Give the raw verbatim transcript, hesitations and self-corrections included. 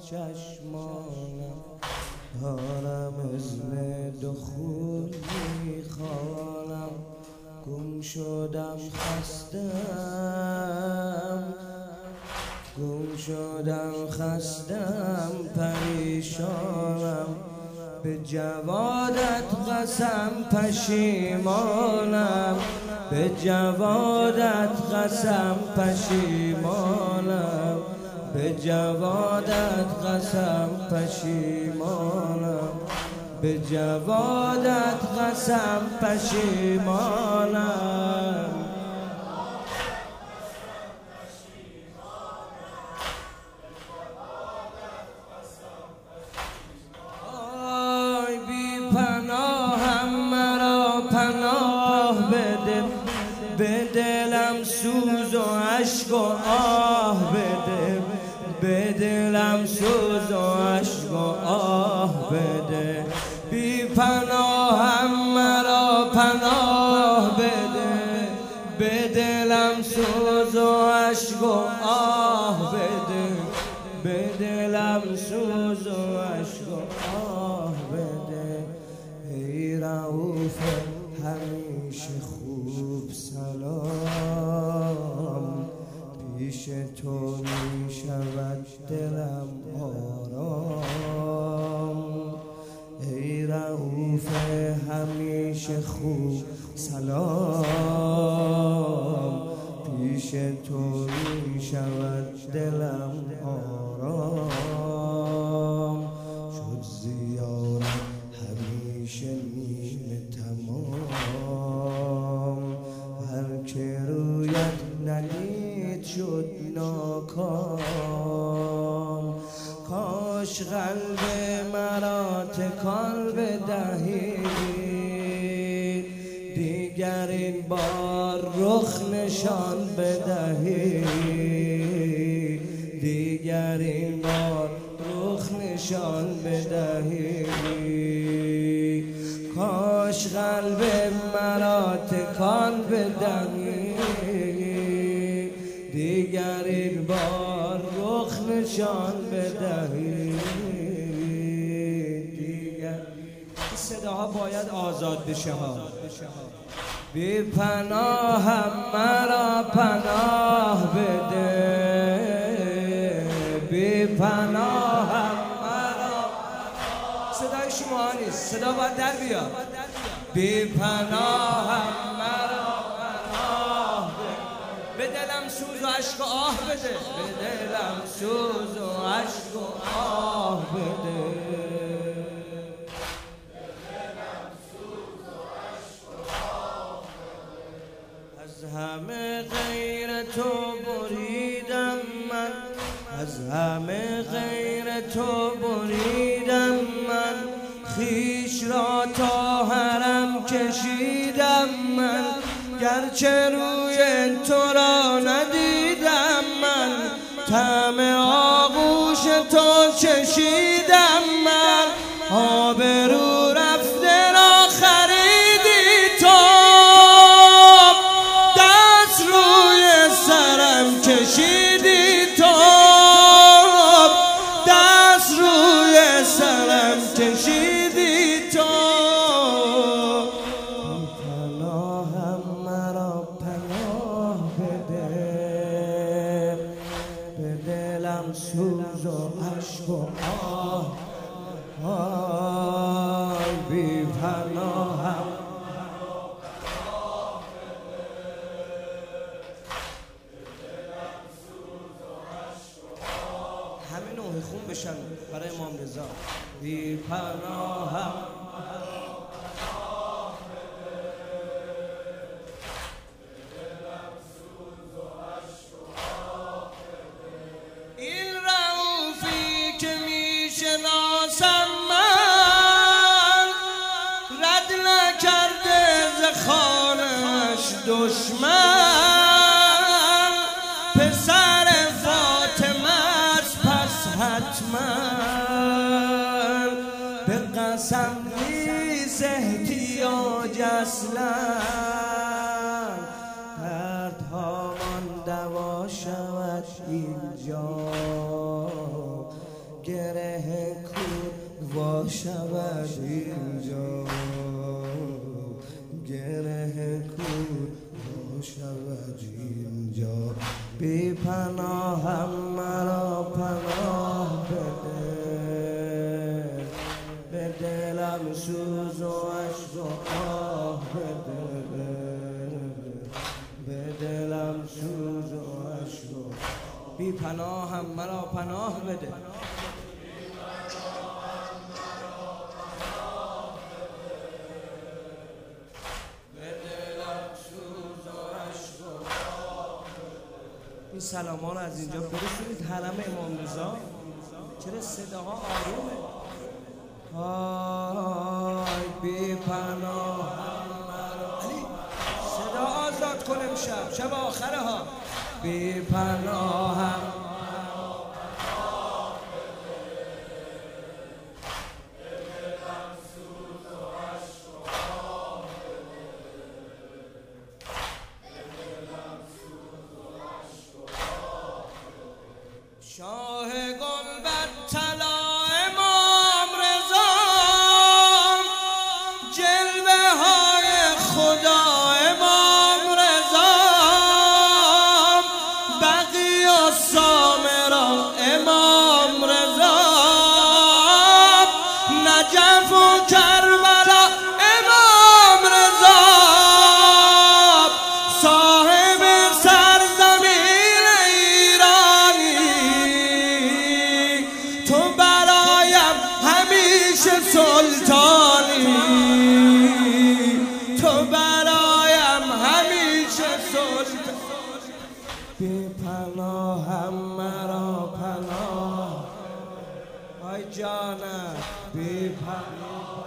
چشمانم دارم اذن دخول میخوانم گم شدم خستم گم شدم خستم پریشانم به جوادت قسم پشیمانم به جوادت قسم پشیمانم به جوادت قسم پشیمانم به جوادت قسم پشیمانم آی بی پناهم مرا پناه بده به دلم سوز و عشق و آه بده به دلم سوز و عشق و آه بده بی پناهم مرا پناه بده به دلم سوز و عشق و آه بده به دلم سوز و عشق و آه بده ای رؤوف همیشه خوب سلام پیش تو می شود دلم آرام ای رؤوف همیشه خوب سلام پیش تو می شود دلم آرام شد زیارت همیشه نیمه تمام هر که رویت ندید شد ناکام کاش قلب مرا تکان بدهی دیگر این بار رخ نشان بدهی دیگر این بار رخ نشان بدهی کاش قلب مرا تکان بدهی دیگر این بار رخ نشان بدهی دیگر صداها باید آزاد بشه ها بی پناهم مرا پناه بده بی پناهم مرا صدای شما نیست صدا باید در بیاد بی پناهم مرا پناه بده به دلم سوز و عشق و آه بده به دلم سوز و عشق و آه بده از همه غیر تو بریدم من از همه غیر تو بریدم من خویش را تا حرم کشیدم من گرچه روی تو را ندیدم من طعم آغوش تو چشیدم من آبرو رفته را خریدی تو دست روی سرم کشیدی تو دست روی سرم کشیدی تو پناهم مرا پناه بده به دلم سوز و عشق و آه آی بی پناهم همه نوع خون بشن برای امام رضا بی پناهم این رؤوفی که میشناسم من رد نکرده ز خانش دشمن پسر فاطمه است پس حتما به قسم نیست احتیاج اصلا دردهامان دوا شود اینجا گره کور وا شود اینجا، گره کور وا شود اینجا. بی پناهم مرا پناه بده، به دلم سوز و عشق و آه بده، به دلم سوز و عشق و بی پناهم مرا پناه بده. این سلامان از اینجا برسونید حرم امام رضا. چرا صداها آرومه؟ های بی پناه علی صدا آزاد کنم شب شب آخره ها. بی پناهم شاه گلبد طلا امام رضا، جلوه های خدا امام رضا، بقی و سامرا امام رضا، نجف و کربلا امام رضا، صاحب سرزمین ایرانی، تو برایم همیشه سلطانی، تو برایم همیشه سلطانی. بی پناهم مرا پناه، آی جانم بی پناه.